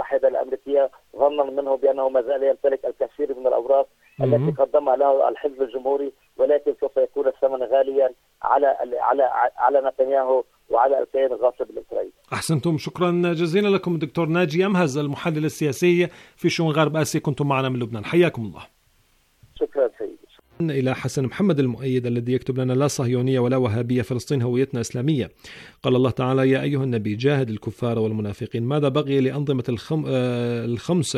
المتحدة الأمريكية ظنا منه بأنه ما زال يمتلك الكثير من الأوراق التي قدمها له الحزب الجمهوري، ولكن سوف يكون الثمن غاليا على نتنياهو وعلى الكيان الغاصب الإسرائيلي. أحسنتم، شكرا جزيلا لكم الدكتور ناجي أمهز المحلل السياسي في شؤون غرب آسيا، كنتم معنا من لبنان، حياكم الله. شكرا سيدي. إلى حسن محمد المؤيد الذي يكتب لنا: لا صهيونية ولا وهابية، فلسطين هويتنا إسلامية. قال الله تعالى: يا أيها النبي جاهد الكفار والمنافقين. ماذا بقي لأنظمة الخمس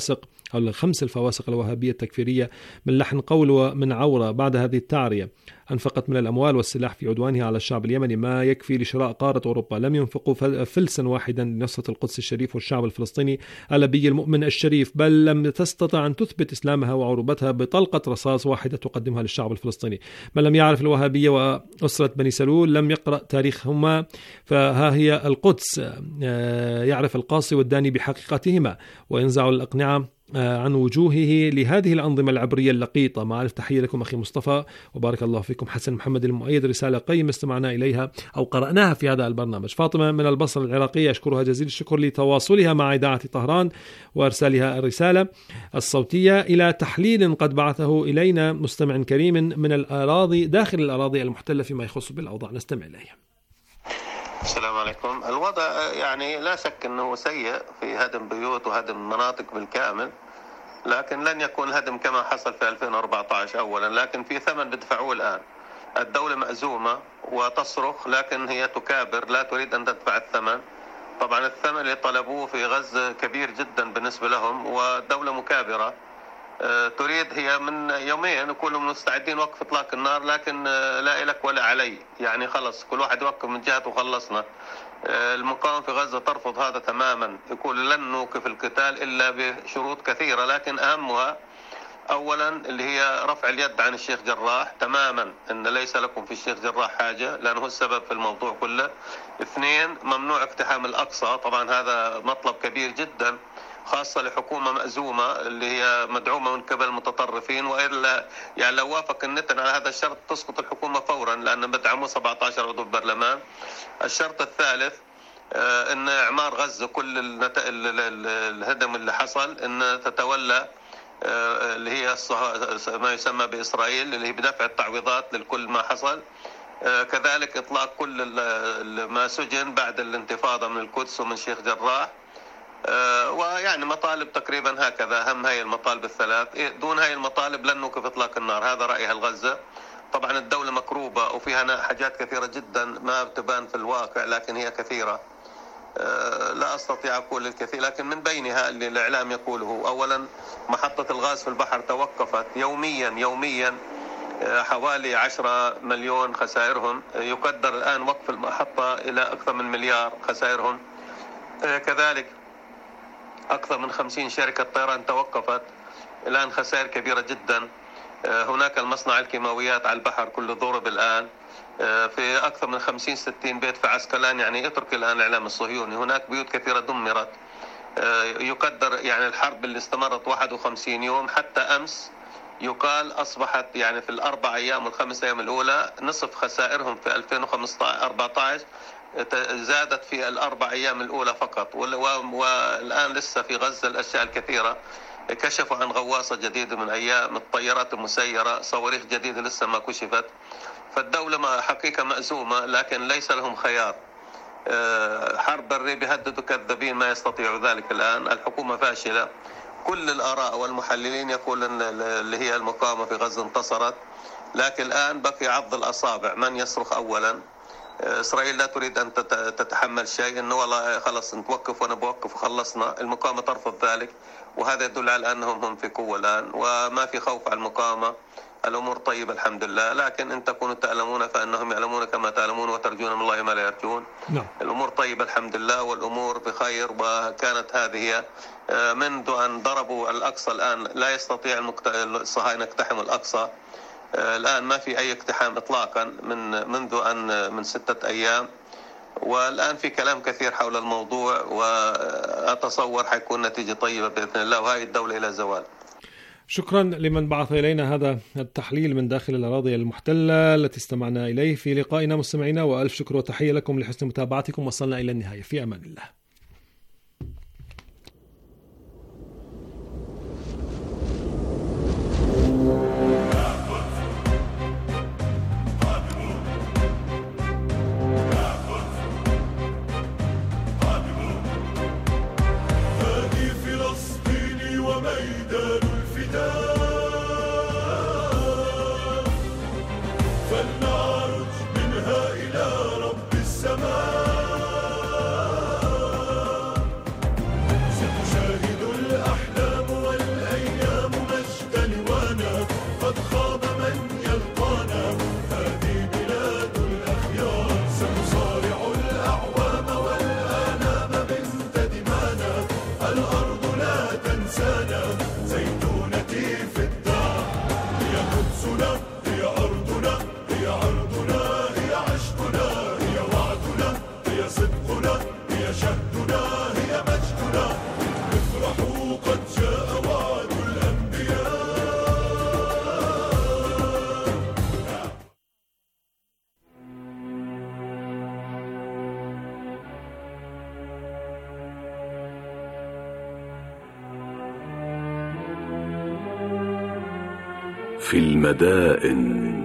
الفواسق الوهابية التكفيرية من لحن قول ومن عورة بعد هذه التعرية؟ أنفقت من الأموال والسلاح في عدوانها على الشعب اليمني ما يكفي لشراء قارة أوروبا. لم ينفقوا فلسا واحدا لنصرة القدس الشريف والشعب الفلسطيني الأبي المؤمن الشريف، بل لم تستطع أن تثبت إسلامها وعروبتها بطلقة رصاص واحدة تقدمها للشعب الفلسطيني. من لم يعرف الوهابية وأسرة بني سلول لم يقرأ تاريخهما، فها هي القدس يعرف القاصي والداني بحقيقتهما وينزع الأقنعة عن وجوهه لهذه الأنظمة العبرية اللقيطة. مع ألف تحية لكم أخي مصطفى، وبارك الله فيكم. حسن محمد المؤيد: رسالة قيمة استمعنا إليها أو قرأناها في هذا البرنامج. فاطمة من البصرة العراقية أشكرها جزيل الشكر لتواصلها مع إذاعة طهران وإرسالها الرسالة الصوتية إلى تحليل قد بعثه إلينا مستمع كريم من الأراضي داخل الأراضي المحتلة فيما يخص بالأوضاع. نستمع إليه. السلام عليكم. الوضع يعني لا شك أنه سيء في هدم بيوت وهدم مناطق بالكامل، لكن لن يكون الهدم كما حصل في 2014 أولا، لكن في ثمن بدفعوه الآن. الدولة مأزومة وتصرخ، لكن هي تكابر، لا تريد أن تدفع الثمن. طبعا الثمن اللي طلبوه في غزة كبير جدا بالنسبة لهم، والدولة مكابرة تريد هي من يومين يكونوا مستعدين وقف إطلاق النار، لكن لا إلك ولا علي، يعني خلص كل واحد يوقف من جهته وخلصنا. المقاومة في غزة ترفض هذا تماما، يقول لن نوقف القتال إلا بشروط كثيرة، لكن أهمها أولا اللي هي رفع اليد عن الشيخ جراح تماما، إن ليس لكم في الشيخ جراح حاجة لأنه السبب في الموضوع كله. اثنين، ممنوع اقتحام الأقصى، طبعا هذا مطلب كبير جدا خاصة لحكومة مأزومة اللي هي مدعومة من قبل المتطرفين، وإلا يعني لو وافق النتن على هذا الشرط تسقط الحكومة فورا لأن بدعموا 17 عضو البرلمان. الشرط الثالث ان اعمار غزة كل الهدم اللي حصل ان تتولى اللي هي ما يسمى بإسرائيل اللي هي بدفع التعويضات لكل ما حصل. كذلك اطلاق كل ما سجن بعد الانتفاضة من القدس ومن شيخ جراح، ويعني مطالب تقريبا هكذا. هم هاي المطالب الثلاث، دون هاي المطالب لن نوقف اطلاق النار. هذا رأيها الغزة. طبعا الدولة مكروبة وفيها حاجات كثيرة جدا ما تبان في الواقع، لكن هي كثيرة، لا أستطيع أقول الكثير، لكن من بينها اللي الإعلام يقوله. أولا محطة الغاز في البحر توقفت يوميا حوالي 10 مليون خسائرهم، يقدر الآن وقف المحطة إلى أكثر من مليار خسائرهم. كذلك أكثر من 50 شركة طيران توقفت الآن، خسائر كبيرة جدا. هناك المصنع الكيماويات على البحر كله ضرب الآن، في أكثر من 50-60 بيت في عسقلان، يعني اترك الآن الإعلام الصهيوني، هناك بيوت كثيرة دمرت. يقدر يعني الحرب اللي استمرت 51 يوم حتى أمس يقال أصبحت يعني في الأربع أيام والخمس أيام الأولى نصف خسائرهم في 2014 زادت في الأربع أيام الأولى فقط. والآن لسه في غزة الأشياء الكثيرة. كشفوا عن غواصة جديدة من أيام الطيارات المسيرة، صواريخ جديدة لسه ما كشفت. فالدولة حقيقة مأزومة، لكن ليس لهم خيار. حرب بري بيهددوا كذابين ما يستطيعوا ذلك. الآن الحكومة فاشلة. كل الآراء والمحللين يقول أن اللي هي المقاومة في غزة انتصرت، لكن الآن بقي عض الأصابع من يصرخ أولا. إسرائيل لا تريد أن تتحمل شيء، إنه والله خلص نتوقف وأنا بوقف وخلصنا. المقاومة ترفض ذلك، وهذا يدل على أنهم هم في قوة الآن وما في خوف على المقاومة. الأمور طيبة الحمد لله، لكن إن تكونوا تعلمون فإنهم يعلمون كما تعلمون وترجون من الله ما لا يرجون. الأمور طيبة الحمد لله والأمور بخير. وكانت هذه منذ أن ضربوا الأقصى الآن لا يستطيع الصهاينة يقتحموا الأقصى. الآن ما في أي اقتحام إطلاقا منذ أن من 6 أيام، والآن في كلام كثير حول الموضوع، وأتصور حيكون نتيجة طيبة بإذن الله، وهي الدولة إلى زوال. شكرا لمن بعث إلينا هذا التحليل من داخل الأراضي المحتلة التي استمعنا إليه في لقائنا مستمعينا، وألف شكر وتحية لكم لحسن متابعتكم. وصلنا إلى النهاية، في أمان الله. أنسانا زيتونتي في الدار، هي قدسنا هي أرضنا هي عرضنا هي عشقنا هي وعدنا هي صدقنا هي شهدنا هي مجدنا، افرحوا قد جاء وعد الأنبياء. في المدائن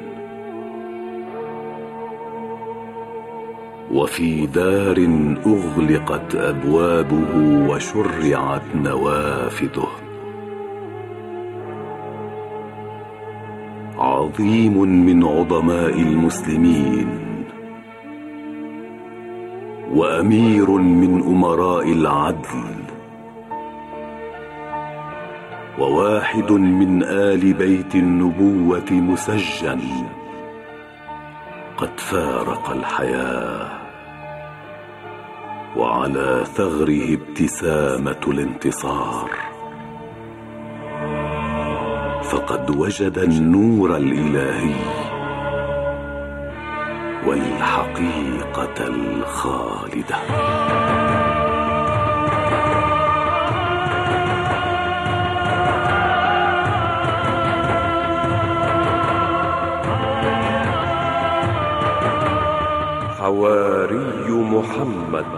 وفي دار أغلقت أبوابه وشرعت نوافذه، عظيم من عظماء المسلمين وأمير من أمراء العدل وواحد من آل بيت النبوة مسجن قد فارق الحياة، وعلى ثغره ابتسامة الانتصار، فقد وجد النور الإلهي والحقيقة الخالدة. حواري محمد.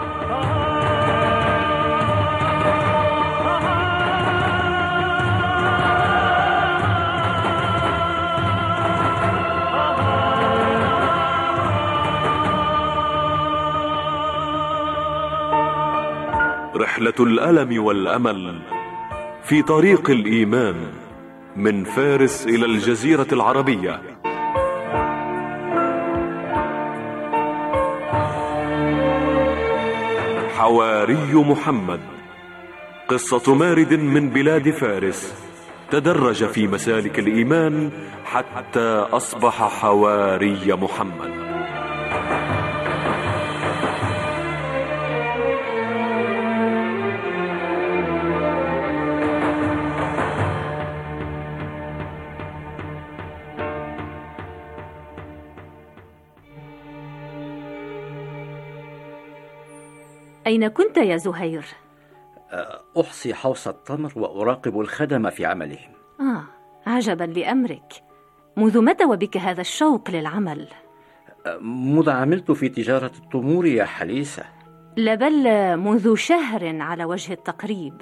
رحلة الألم والأمل في طريق الإيمان من فارس إلى الجزيرة العربية. حواري محمد، قصة مارد من بلاد فارس تدرج في مسالك الإيمان حتى أصبح حواري محمد. أين كنت يا زهير؟ أحصي حوص التمر وأراقب الخدم في عملهم. عجبا لأمرك. منذ متى وبك هذا الشوق للعمل؟ منذ عملت في تجارة التمور يا حليسة. لبل منذ شهر على وجه التقريب.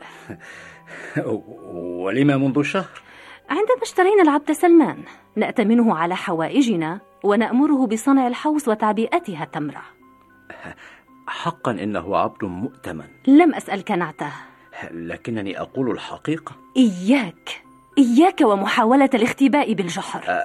ولما منذ شهر؟ عندما اشترينا العبد سلمان نأتمنه على حوائجنا ونأمره بصنع الحوص وتعبئتها تمرة. حقا إنه عبد مؤتمن. لم أسألك نعته، لكنني أقول الحقيقة. إياك ومحاولة الاختباء بالجحر.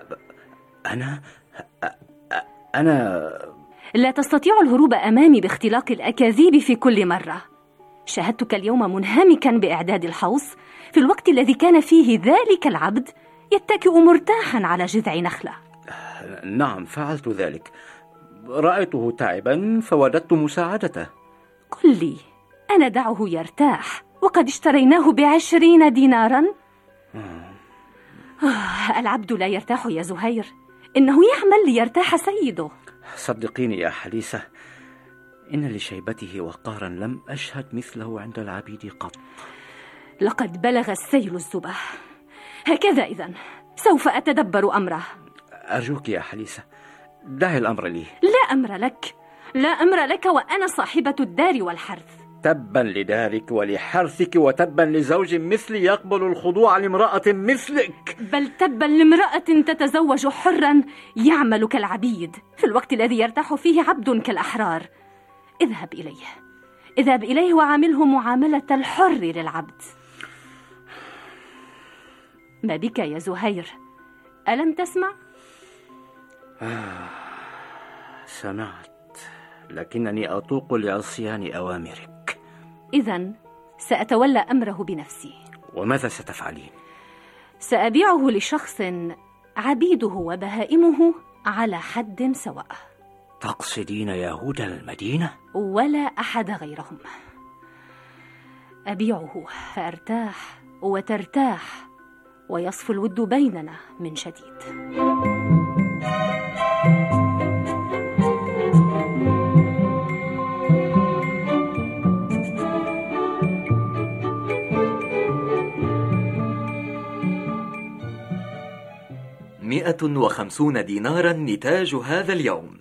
أنا لا تستطيع الهروب أمامي باختلاق الأكاذيب في كل مرة. شاهدتك اليوم منهمكا بإعداد الحوص في الوقت الذي كان فيه ذلك العبد يتكئ مرتاحا على جذع نخلة. نعم، فعلت ذلك. رأيته تعبا فوددت مساعدته. قل لي، أنا دعه يرتاح وقد اشتريناه ب20 دينارا. العبد لا يرتاح يا زهير، إنه يعمل ليرتاح سيده. صدقيني يا حليسة، إن لشيبته وقارا لم أشهد مثله عند العبيد قط. لقد بلغ السيل الزبا. هكذا إذن سوف أتدبر أمره. أرجوك يا حليسة، دعي الأمر لي. لا أمر لك وأنا صاحبة الدار والحرث. تبا لدارك ولحرثك، وتبا لزوج مثلي يقبل الخضوع لامرأة مثلك. بل تبا لامرأة تتزوج حرا يعمل كالعبيد في الوقت الذي يرتاح فيه عبد كالأحرار. اذهب إليه وعامله معاملة الحر للعبد. ما بك يا زهير؟ ألم تسمع؟ سمعت، لكنني أطوق لعصيان أوامرك. إذن سأتولى أمره بنفسي. وماذا ستفعلين؟ سأبيعه لشخص عبيده وبهائمه على حد سواء. تقصدين يهود المدينة؟ ولا أحد غيرهم. أبيعه فأرتاح وترتاح ويصفو الود بيننا من جديد. مئة 150 دينارا نتاج هذا اليوم.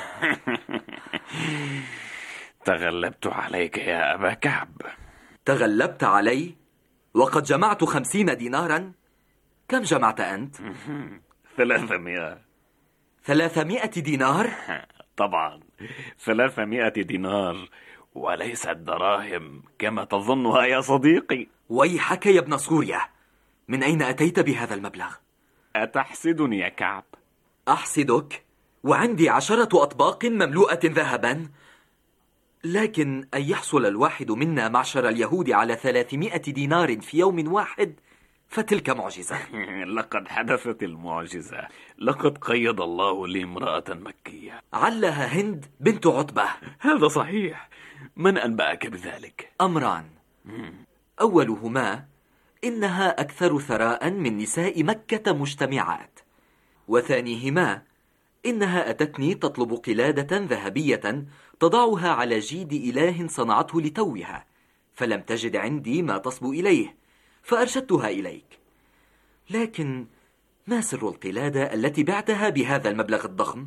تغلبت عليك يا أبا كعب. تغلبت علي؟ وقد جمعت 50 دينارا. كم جمعت أنت؟ 300. 300 دينار؟ طبعا 300 دينار، وليست دراهم كما تظنها يا صديقي. ويحك يا ابن سوريا، من أين أتيت بهذا المبلغ؟ أتحسدني يا كعب؟ أحسدك؟ وعندي 10 أطباق مملوءة ذهبا. لكن أن يحصل الواحد منا معشر اليهود على 300 دينار في يوم واحد فتلك معجزة. لقد حدثت المعجزة. لقد قيد الله لي امرأة مكية. علها هند بنت عتبة. هذا صحيح. من أنبأك بذلك؟ أمران. أولهما إنها أكثر ثراء من نساء مكة مجتمعات، وثانيهما إنها أتتني تطلب قلادة ذهبية تضعها على جيد إله صنعته لتوها، فلم تجد عندي ما تصبو إليه فأرشدتها إليك. لكن ما سر القلادة التي بعتها بهذا المبلغ الضخم؟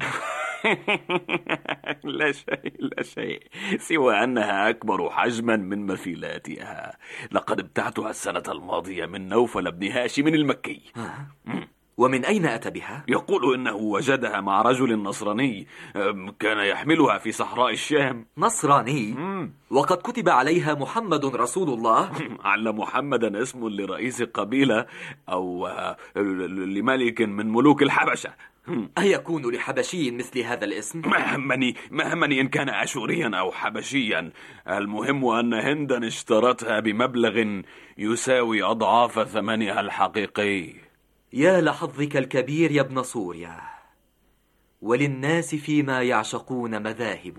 لا شيء سوى أنها أكبر حجما من مثيلاتها. لقد ابتعتها السنة الماضية من نوفل بن هاشم المكي. ومن أين أتى بها؟ يقول إنه وجدها مع رجل نصراني كان يحملها في صحراء الشام. نصراني؟ وقد كتب عليها محمد رسول الله. على محمدا اسم لرئيس قبيلة أو لملك من ملوك الحبشة. أيكون لحبشي مثل هذا الاسم؟ ما همني إن كان أشوريا أو حبشيا. المهم أن هندا اشترتها بمبلغ يساوي أضعاف ثمنها الحقيقي. يا لحظك الكبير يا ابن سوريا، وللناس فيما يعشقون مذاهب.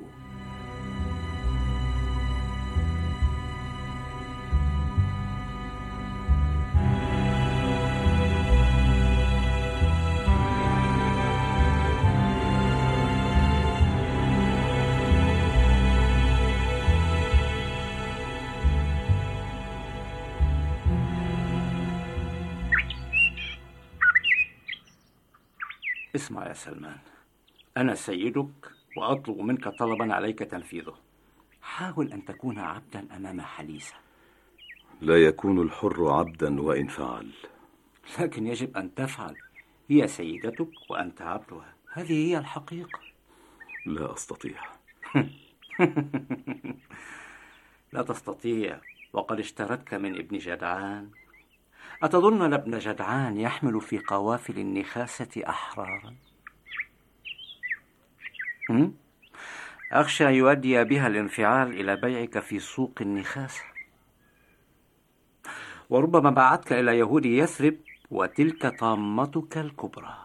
اسمع يا سلمان، أنا سيدك وأطلب منك طلبا عليك تنفيذه. حاول أن تكون عبدا أمام حليسة. لا يكون الحر عبدا وإن فعل. لكن يجب أن تفعل. هي سيدتك وأنت عبدها، هذه هي الحقيقة. لا أستطيع. لا تستطيع وقد اشترتك من ابن جدعان. أتظن ابن جدعان يحمل في قوافل النخاسة أحرارا؟ أخشى يؤدي بها الانفعال إلى بيعك في سوق النخاسة، وربما بعتك إلى يهود يثرب وتلك طامتك الكبرى.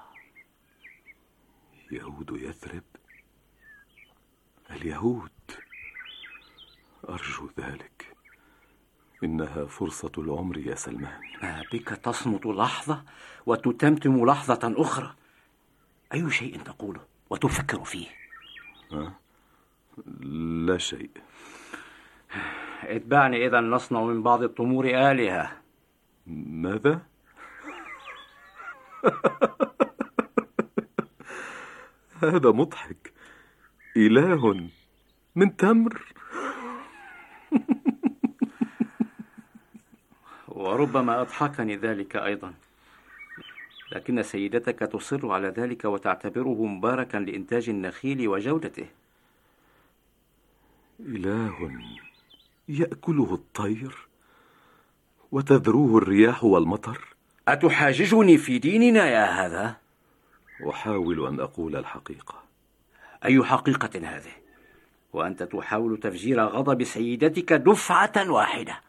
يهود يثرب؟ اليهود؟ أرجو ذلك. إنها فرصة العمر يا سلمان. ما بك تصمت لحظة وتتمتم لحظة أخرى؟ أي شيء تقوله وتفكر فيه؟ لا شيء. اتبعني إذا نصنع من بعض الطمور آلهة. ماذا؟ هذا مضحك. إله من تمر؟ وربما أضحكني ذلك أيضا، لكن سيدتك تصر على ذلك وتعتبره مباركا لإنتاج النخيل وجودته. إله يأكله الطير وتذروه الرياح والمطر؟ أتحاججني في ديننا يا هذا؟ أحاول أن أقول الحقيقة. أي حقيقة هذه؟ وأنت تحاول تفجير غضب سيدتك دفعة واحدة.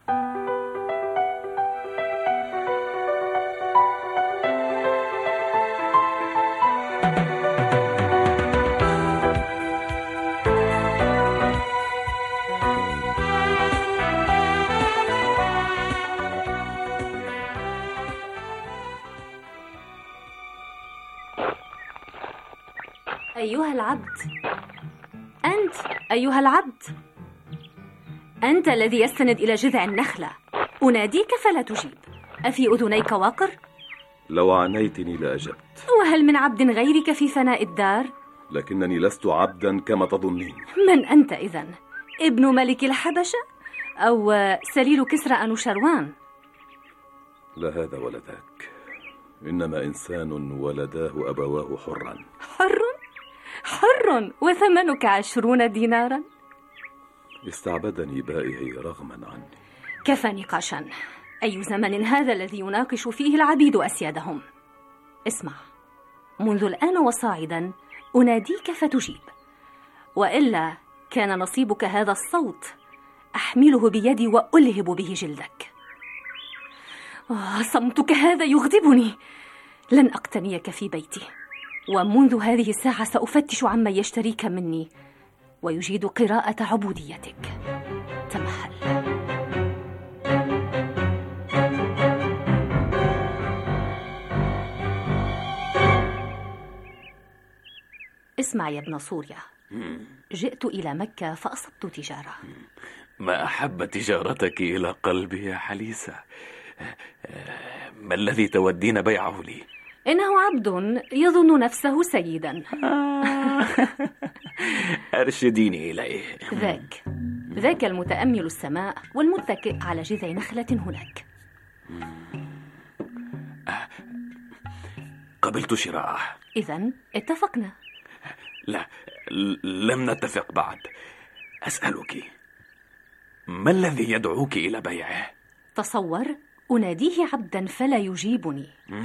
أيها العبد، أنت أيها العبد، أنت الذي يستند إلى جذع النخلة، أناديك فلا تجيب، أفي أذنيك واقر؟ لو عنيتني لأجبت. وهل من عبد غيرك في فناء الدار؟ لكنني لست عبدا كما تظنين. من أنت إذن؟ ابن ملك الحبشة؟ أو سليل كسرى أنوشروان؟ لا هذا ولا ذاك، إنما إنسان ولداه أبواه حرا. حر وثمنك 20 دينارا؟ استعبدني بائعي رغما عني. كفى نقاشا. أي زمن هذا الذي يناقش فيه العبيد أسيادهم؟ اسمع، منذ الآن وصاعدا أناديك فتجيب، وإلا كان نصيبك هذا الصوت أحمله بيدي وألهب به جلدك. صمتك هذا يغضبني. لن أقتنيك في بيتي، ومنذ هذه الساعة سأفتش عمن يشتريك مني ويجيد قراءة عبوديتك. تمهل. اسمع يا ابن سوريا، جئت إلى مكة فأصبت تجارة. ما أحب تجارتك إلى قلبي يا حليسة. ما الذي تودين بيعه لي؟ إنه عبد يظن نفسه سيدا. أرشديني إليه. ذاك المتأمل السماء والمتكئ على جذع نخلة هناك. قبلت شراءه. إذن اتفقنا. لا، لم نتفق بعد. أسألك، ما الذي يدعوك إلى بيعه؟ تصور، أناديه عبدا فلا يجيبني.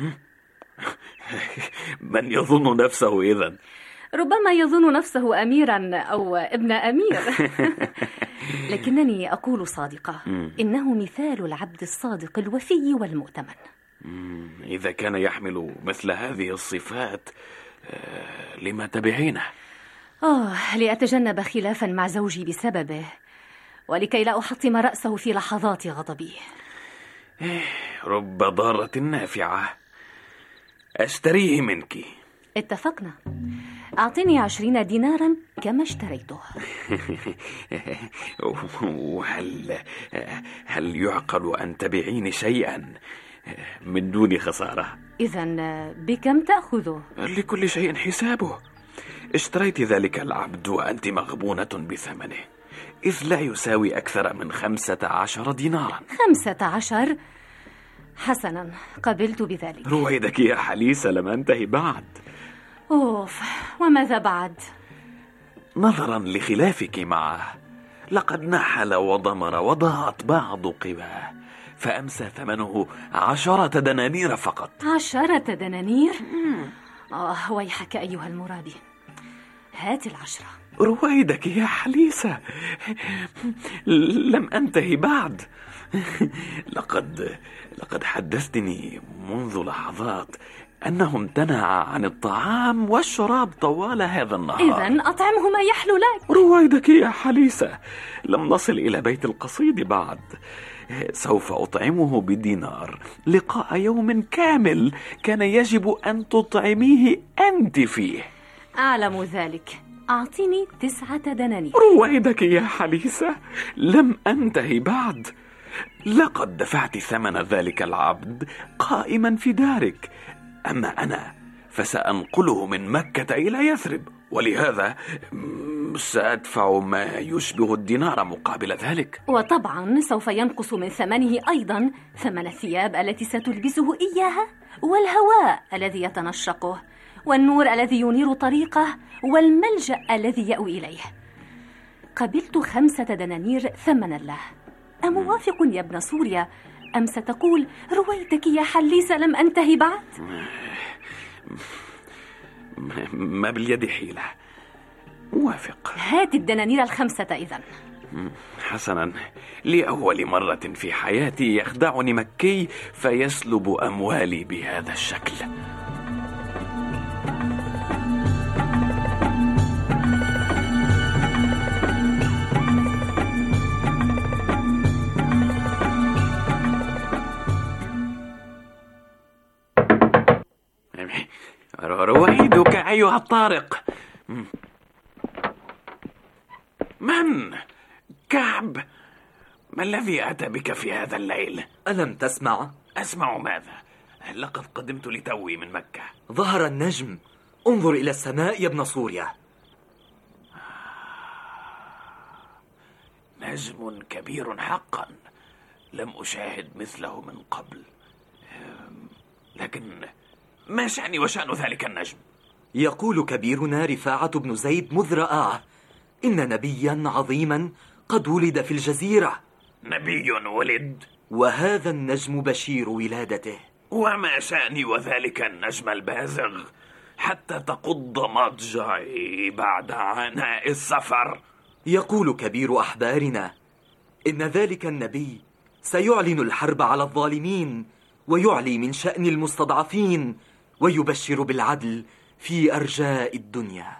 من يظن نفسه إذن؟ ربما يظن نفسه أميرا أو ابن أمير. لكنني أقول صادقة، إنه مثال العبد الصادق الوفي والمؤتمن. إذا كان يحمل مثل هذه الصفات، لما تبعينه؟ لأتجنب خلافا مع زوجي بسببه، ولكي لا أحطم رأسه في لحظات غضبي. رب ضارة نافعة. أشتريه منك. اتفقنا. أعطني 20 دينارا كما اشتريته. هل يعقل أن تبيعيني شيئا من دون خسارة؟ إذن بكم تأخذه؟ لكل شيء حسابه. اشتريت ذلك العبد وأنت مغبونة بثمنه، إذ لا يساوي أكثر من 15 دينارا. 15؟ حسنا، قبلت بذلك. رويدك يا حليسة، لم أنتهي بعد. وماذا بعد؟ نظرا لخلافك معه، لقد نحل وضمر وضاعت بعض قواه، فأمسى ثمنه 10 دنانير فقط. 10 دنانير؟ ويحك أيها المرابي، هات 10. رويدك يا حليسة، لم أنتهي بعد. لقد حدثتني منذ لحظات أنه امتنع عن الطعام والشراب طوال هذا النهار. إذن أطعمه ما يحلو لك. رويدك يا حليسة، لم نصل إلى بيت القصيد بعد. سوف أطعمه بدينار لقاء يوم كامل كان يجب أن تطعميه أنت فيه. أعلم ذلك. أعطيني 9 دنانير. رويدك يا حليسة، لم أنتهي بعد. لقد دفعت ثمن ذلك العبد قائما في دارك، أما أنا فسأنقله من مكة إلى يثرب، ولهذا سأدفع ما يشبه الدينار مقابل ذلك. وطبعا سوف ينقص من ثمنه أيضا ثمن الثياب التي ستلبسه إياها، والهواء الذي يتنشقه، والنور الذي ينير طريقه، والملجأ الذي يأوي إليه. قبلت 5 دنانير ثمنا له. أموافق يا ابن سوريا، أم ستقول رويتك يا حليسة لم أنتهي بعد؟ ما باليد حيلة. موافق. هات الدنانير 5 إذن. حسنا، لأول مرة في حياتي يخدعني مكي فيسلب أموالي بهذا الشكل. رويدك أيها الطارق، من؟ كعب؟ ما الذي أتى بك في هذا الليل؟ ألم تسمع؟ أسمع ماذا؟ لقد قدمت لتوي من مكة. ظهر النجم. انظر إلى السماء يا ابن سوريا. نجم كبير حقا، لم أشاهد مثله من قبل. لكن ما شأني وشأن ذلك النجم؟ يقول كبيرنا رفاعة بن زيد مذ رآه إن نبيا عظيما قد ولد في الجزيرة. نبي ولد؟ وهذا النجم بشير ولادته. وما شأني وذلك النجم البازغ حتى تقض مضجعي بعد عناء السفر؟ يقول كبير أحبارنا إن ذلك النبي سيعلن الحرب على الظالمين ويعلي من شأن المستضعفين ويبشر بالعدل في أرجاء الدنيا.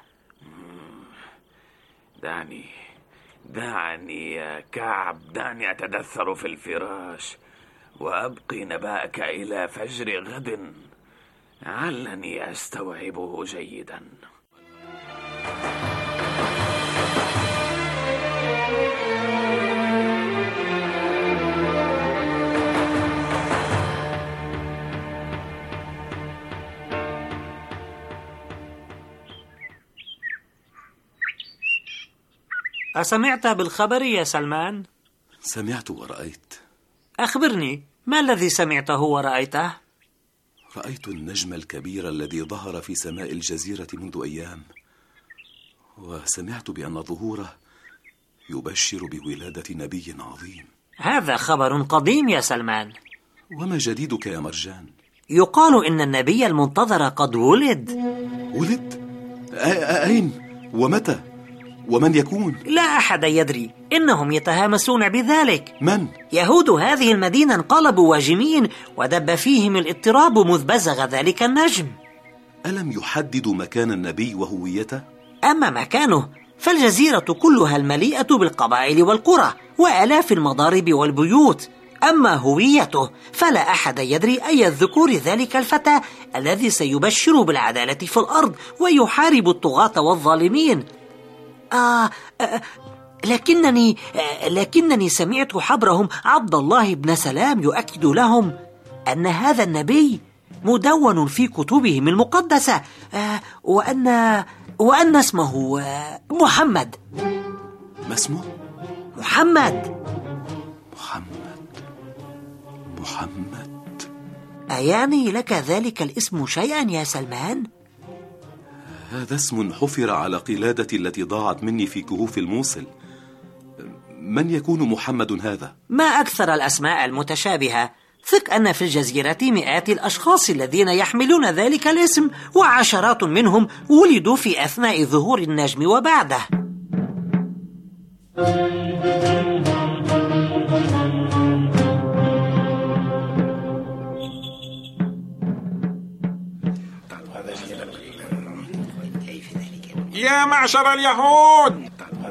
دعني يا كعب، دعني أتدثر في الفراش وأبقي نباءك إلى فجر غد، علني أستوعبه جيدا. أسمعت بالخبر يا سلمان؟ سمعت ورأيت. أخبرني، ما الذي سمعته ورأيته؟ رأيت النجم الكبير الذي ظهر في سماء الجزيرة منذ أيام، وسمعت بأن ظهوره يبشر بولادة نبي عظيم. هذا خبر قديم يا سلمان. وما جديدك يا مرجان؟ يقال إن النبي المنتظر قد ولد. ولد؟ أين؟ ومتى؟ ومن يكون؟ لا أحد يدري، إنهم يتهامسون بذلك. من؟ يهود هذه المدينة انقلبوا واجمين ودب فيهم الاضطراب مذ بزغ ذلك النجم. ألم يحددوا مكان النبي وهويته؟ أما مكانه فالجزيرة كلها المليئة بالقبائل والقرى وآلاف المضارب والبيوت. أما هويته فلا أحد يدري أي الذكور ذلك الفتى الذي سيبشر بالعدالة في الأرض ويحارب الطغاة والظالمين. لكنني سمعت حبرهم عبد الله بن سلام يؤكد لهم أن هذا النبي مدون في كتبهم المقدسة، وأن اسمه محمد. ما اسمه؟ محمد. أيعني لك ذلك الاسم شيئا يا سلمان؟ هذا اسم حفر على قلادتي التي ضاعت مني في كهوف الموصل. من يكون محمد هذا؟ ما أكثر الأسماء المتشابهة. ثق أن في الجزيرة مئات الأشخاص الذين يحملون ذلك الاسم، وعشرات منهم ولدوا في أثناء ظهور النجم وبعده. يا معشر اليهود،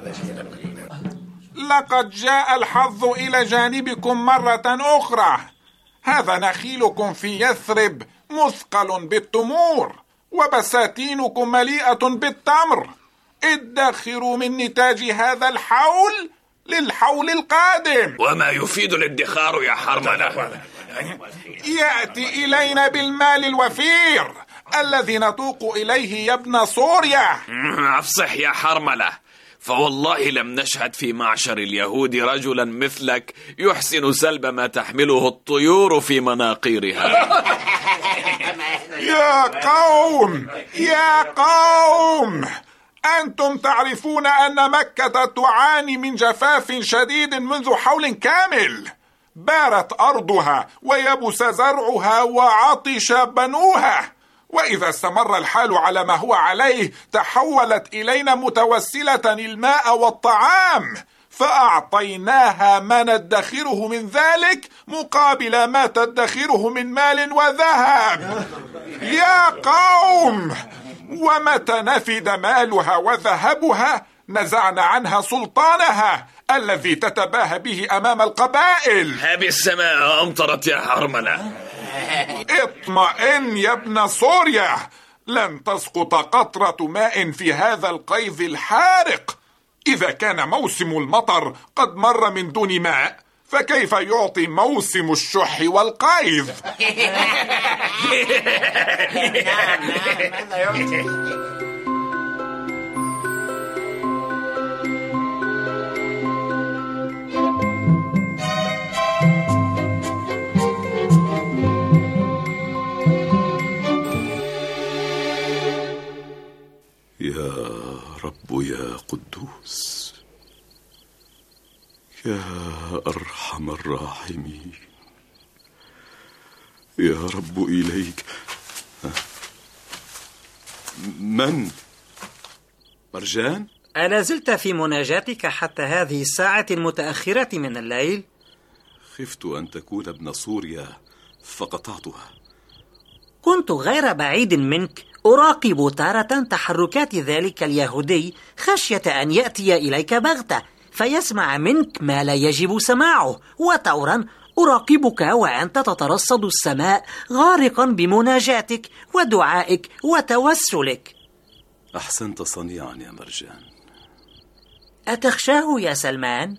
لقد جاء الحظ إلى جانبكم مرة أخرى. هذا نخيلكم في يثرب مثقل بالتمور، وبساتينكم مليئة بالتمر. ادخروا من نتاج هذا الحول للحول القادم. وما يفيد الادخار يا حرملة؟ يأتي إلينا بالمال الوفير الذي نتوق إليه يا ابن سوريا. أفصح يا حرملة، فوالله لم نشهد في معشر اليهود رجلا مثلك يحسن سلب ما تحمله الطيور في مناقيرها. يا قوم، أنتم تعرفون أن مكة تعاني من جفاف شديد منذ حول كامل. بارت أرضها ويبس زرعها وعطش بنوها، وإذا استمر الحال على ما هو عليه تحولت إلينا متوسلة الماء والطعام، فأعطيناها ما ندخره من ذلك مقابل ما تدخره من مال وذهب. يا قوم، ومتى نفد مالها وذهبها نزعنا عنها سلطانها الذي تتباهى به أمام القبائل. هذه السماء أمطرت يا حرملة. اطمئن يا ابن سوريا، لن تسقط قطرة ماء في هذا القيظ الحارق. إذا كان موسم المطر قد مر من دون ماء، فكيف يعطي موسم الشح والقيظ؟ يا رب يا قدوس، يا أرحم الراحمين، يا رب إليك. من؟ مرجان؟ ألا زلت في مناجاتك حتى هذه الساعة المتأخرة من الليل؟ خفت أن تكون ابن سوريا فقطعتها. كنت غير بعيد منك أراقب تارة تحركات ذلك اليهودي خشية أن يأتي إليك بغتة فيسمع منك ما لا يجب سماعه، وتورا أراقبك وأنت تترصد السماء غارقا بمناجاتك ودعائك وتوسلك. أحسنت صنيعا يا مرجان. أتخشاه يا سلمان؟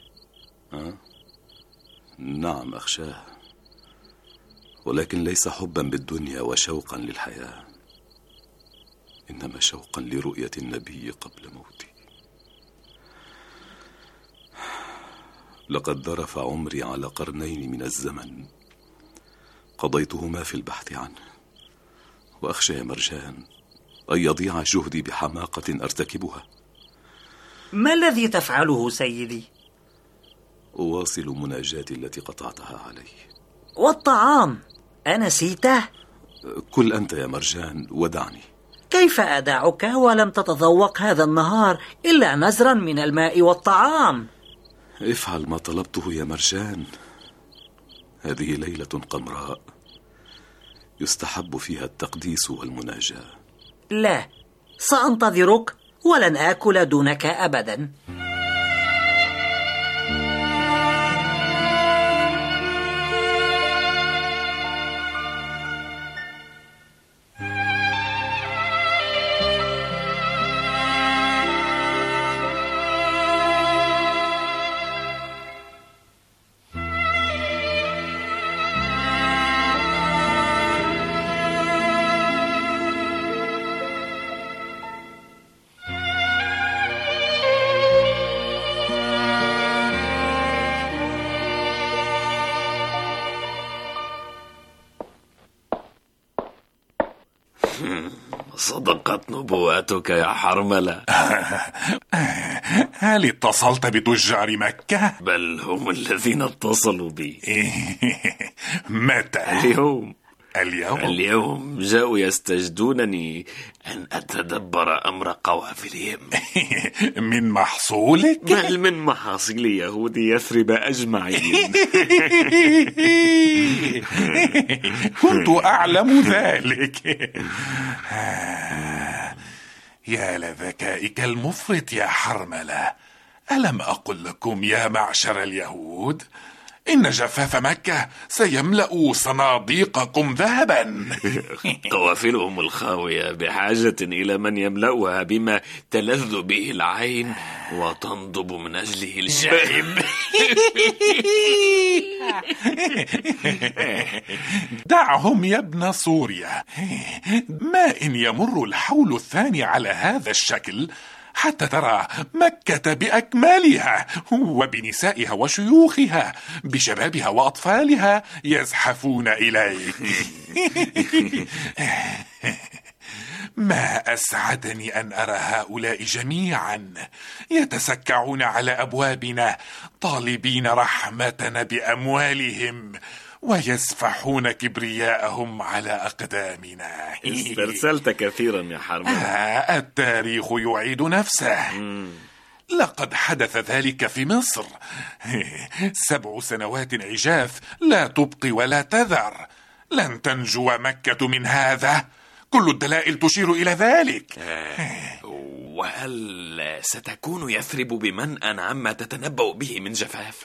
نعم أخشاه، ولكن ليس حبا بالدنيا وشوقا للحياة، إنما شوقا لرؤية النبي قبل موته. لقد ذرف عمري على قرنين من الزمن قضيتهما في البحث عنه، وأخشى يا مرجان أن يضيع جهدي بحماقة أرتكبها. ما الذي تفعله سيدي؟ أواصل مناجاتي التي قطعتها علي. والطعام أنسيته؟ كل أنت يا مرجان ودعني. كيف أدعك ولم تتذوق هذا النهار إلا نزرا من الماء والطعام؟ افعل ما طلبته يا مرجان. هذه ليلة قمراء يستحب فيها التقديس والمناجاة. لا، سأنتظرك ولن آكل دونك أبدا. صدقت نبواتك يا حرملة. هل اتصلت بتجار مكة؟ بل هم الذين اتصلوا بي. متى؟ اليوم جاءوا يستجدونني أن أتدبر أمر قوافلهم. من محصولك؟ بل من محاصيل يهود يثرب أجمعين. كنت أعلم ذلك. يا لذكائك المفرط يا حرملة، ألم أقل لكم يا معشر اليهود إن جفاف مكة سيملأ صناديقكم ذهبا؟ قوافلهم الخاوية بحاجة إلى من يملأها بما تلذ به العين وتنضب من أجله الجائب. دعهم يا ابن سوريا، ما إن يمر الحول الثاني على هذا الشكل حتى ترى مكة بأكملها وبنسائها وشيوخها بشبابها وأطفالها يزحفون إليك. ما أسعدني أن أرى هؤلاء جميعا يتسكعون على أبوابنا طالبين رحمتنا بأموالهم ويسفحون كبرياءهم على أقدامنا. استرسلت كثيرا يا حرملة. التاريخ يعيد نفسه. لقد حدث ذلك في مصر. 7 سنوات عجاف لا تبقي ولا تذر. لن تنجو مكة من هذا، كل الدلائل تشير إلى ذلك. وهل ستكون يثرب بمنأى عما تتنبأ به من جفاف؟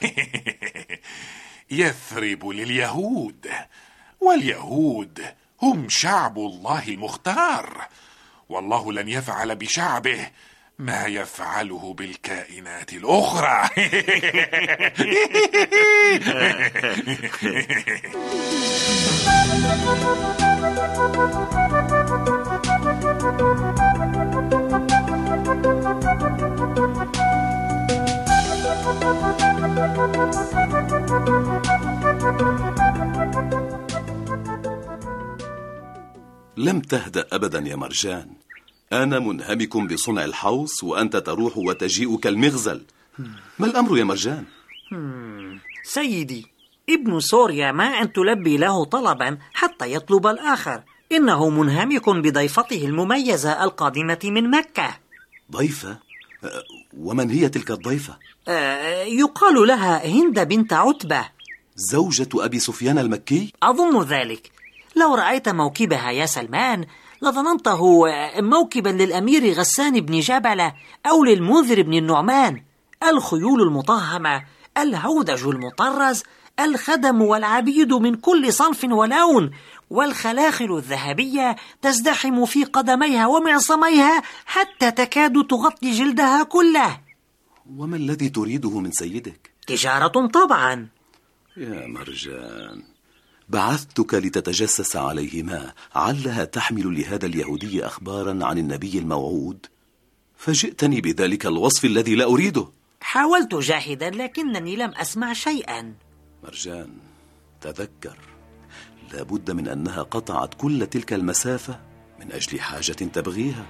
يثرب لليهود، واليهود هم شعب الله المختار. والله لن يفعل بشعبه ما يفعله بالكائنات الأخرى. لم تهدأ أبدا يا مرجان. أنا منهمك بصنع الحوص وأنت تروح وتجيء كالمغزل. ما الأمر يا مرجان؟ سيدي، ابن سوريا ما أن تلبي له طلبا حتى يطلب الآخر. إنه منهمك بضيفته المميزة القادمة من مكة. ضيفة؟ ومن هي تلك الضيفة؟ يقال لها هند بنت عتبة، زوجة أبي سفيان المكي؟ أظن ذلك. لو رأيت موكبها يا سلمان لظننته موكبا للأمير غسان بن جبلة أو للمنذر بن النعمان. الخيول المطهمة، الهودج المطرز، الخدم والعبيد من كل صنف ولون، والخلاخل الذهبية تزدحم في قدميها ومعصميها حتى تكاد تغطي جلدها كله. وما الذي تريده من سيدك؟ تجارة طبعا. يا مرجان، بعثتك لتتجسس عليهما علها تحمل لهذا اليهودي أخبارا عن النبي الموعود، فجئتني بذلك الوصف الذي لا أريده. حاولت جاهدا لكنني لم أسمع شيئا. مرجان، تذكر، لابد من أنها قطعت كل تلك المسافة من أجل حاجة تبغيها.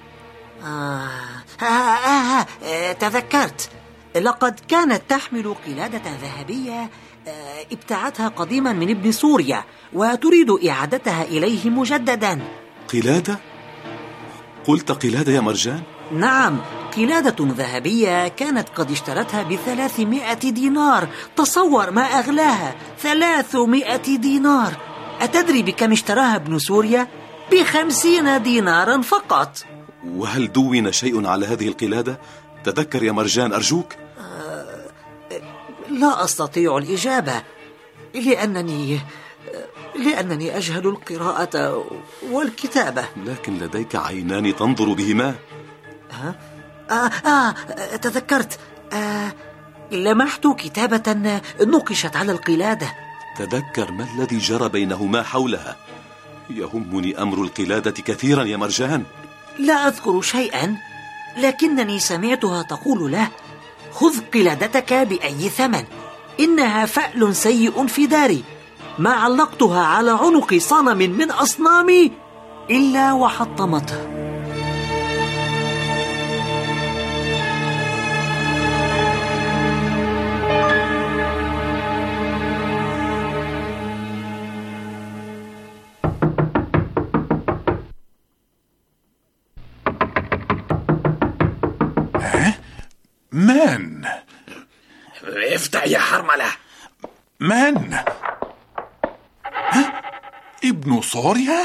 تذكرت. لقد كانت تحمل قلادة ذهبية ابتعتها قديما من ابن سوريا وتريد إعادتها إليه مجددا. قلادة؟ قلت قلادة يا مرجان؟ نعم، قلادة ذهبية كانت قد اشترتها ب300 دينار. تصور ما أغلاها، 300 دينار. أتدري بكم اشتراها ابن سوريا؟ ب50 دينارا فقط. وهل دون شيء على هذه القلادة؟ تذكر يا مرجان أرجوك. لا أستطيع الإجابة لأنني أجهل القراءة والكتابة. لكن لديك عينان تنظر بهما. تذكرت. لمحت كتابة نقشت على القلادة. تذكر ما الذي جرى بينهما حولها. يهمني أمر القلادة كثيرا يا مرجان. لا أذكر شيئا، لكنني سمعتها تقول له: خذ قلادتك بأي ثمن، إنها فأل سيء في داري، ما علقتها على عنق صنم من أصنامي إلا وحطمته. من؟ افتح يا حرملة. من؟ ابن سوريا؟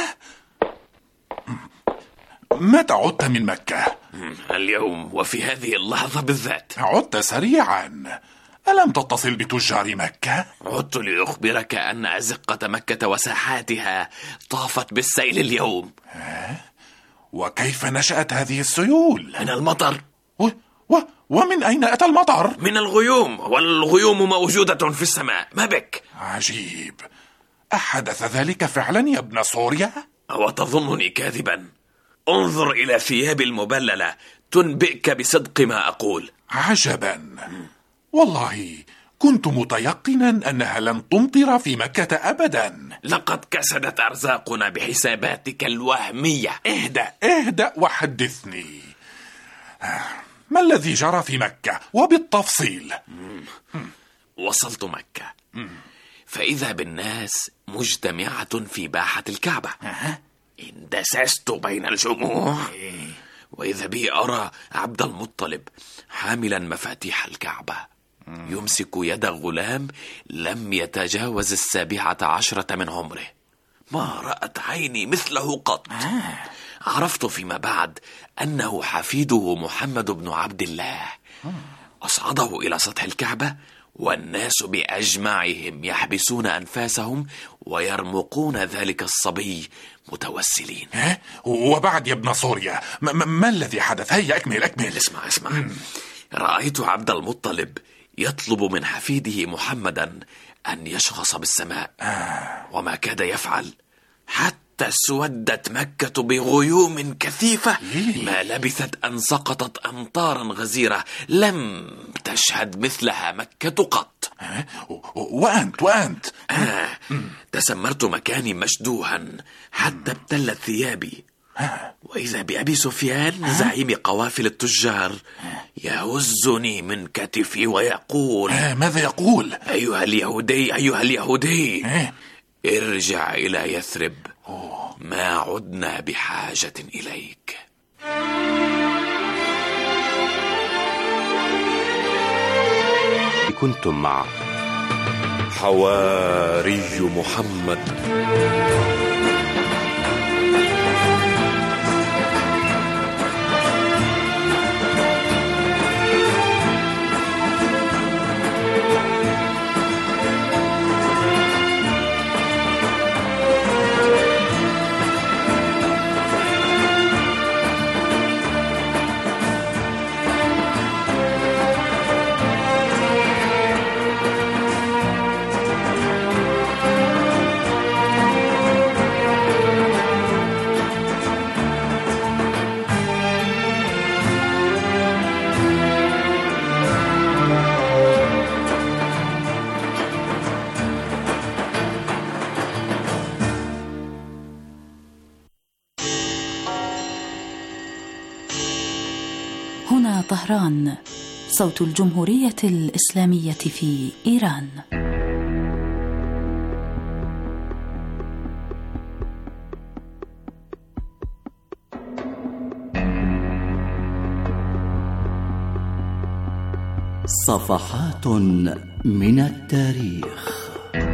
متى عدت من مكة؟ اليوم وفي هذه اللحظة بالذات. عدت سريعا. ألم تتصل بتجار مكة؟ عدت لأخبرك أن أزقة مكة وساحاتها طافت بالسيل اليوم. وكيف نشأت هذه السيول؟ من المطر. ومن أين أتى المطر؟ من الغيوم، والغيوم موجودة في السماء. ما بك؟ عجيب. أحدث ذلك فعلا يا ابن سوريا؟ أو تظنني كاذبا؟ انظر إلى ثيابي المبللة تنبئك بصدق ما أقول. عجبا، والله كنت متيقنا أنها لن تمطر في مكة أبدا. لقد كسدت أرزاقنا بحساباتك الوهمية. اهدأ وحدثني. ما الذي جرى في مكة وبالتفصيل؟ وصلت مكة فإذا بالناس مجتمعة في باحة الكعبة. اندسست بين الجموع وإذا بي أرى عبد المطلب حاملا مفاتيح الكعبة يمسك يد غلام لم يتجاوز 17 من عمره. ما رأت عيني مثله قط. عرفت فيما بعد أنه حفيده محمد بن عبد الله. أصعده إلى سطح الكعبة والناس بأجمعهم يحبسون أنفاسهم ويرمقون ذلك الصبي متوسلين. وبعد يا ابن سوريا ما الذي حدث؟ هيا أكمل. اسمع. رأيت عبد المطلب يطلب من حفيده محمدا أن يشخص بالسماء، وما كاد يفعل حتى اسودت مكة بغيوم كثيفة ما لبثت أن سقطت أمطارا غزيرة لم تشهد مثلها مكة قط. وأنت تسمرت مكاني مشدوها حتى ابتلت ثيابي، وإذا بأبي سفيان زعيم قوافل التجار يهزني من كتفي ويقول: ماذا يقول؟ أيها اليهودي ارجع إلى يثرب، ما عدنا بحاجة إليك. كنتم مع حواري محمد. هنا طهران، صوت الجمهورية الإسلامية في إيران. صفحات من التاريخ.